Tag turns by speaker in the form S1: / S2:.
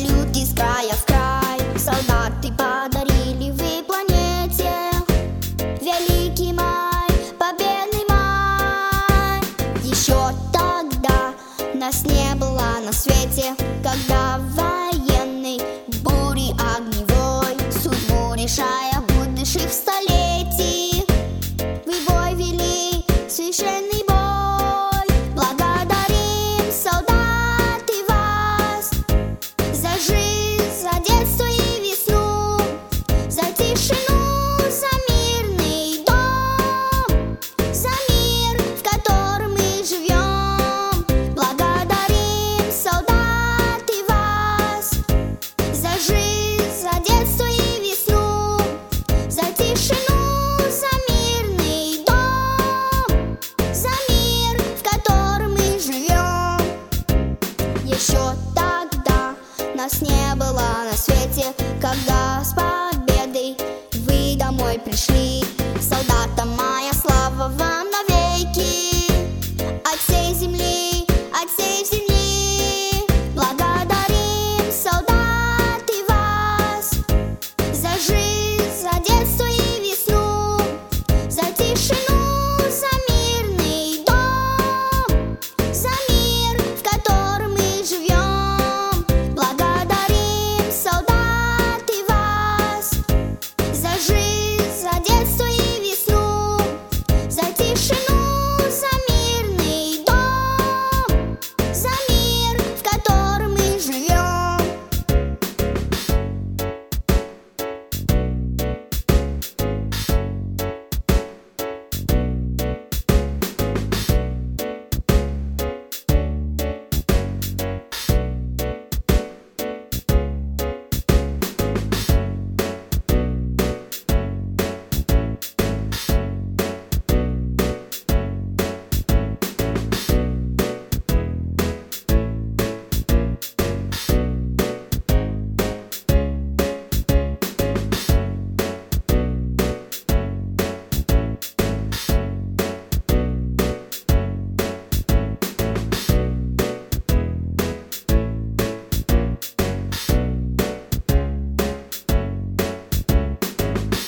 S1: полют из края в край. Солдаты подарили вы планете великий май, победный май. Еще тогда нас не было на свете, когда военный бури огневой, судьбу решая будущих столетий, вы бой вели, священный бой. Благодарим, солдаты, вас за жизнь, за детство и весну, за тишину, за мирный дом, за мир, в котором мы живем. Благодарим, солдаты, вас за жизнь, за детство и весну, за тишину, за мирный дом, за мир, в котором мы живем. Еще тогда нас не было на свете, когда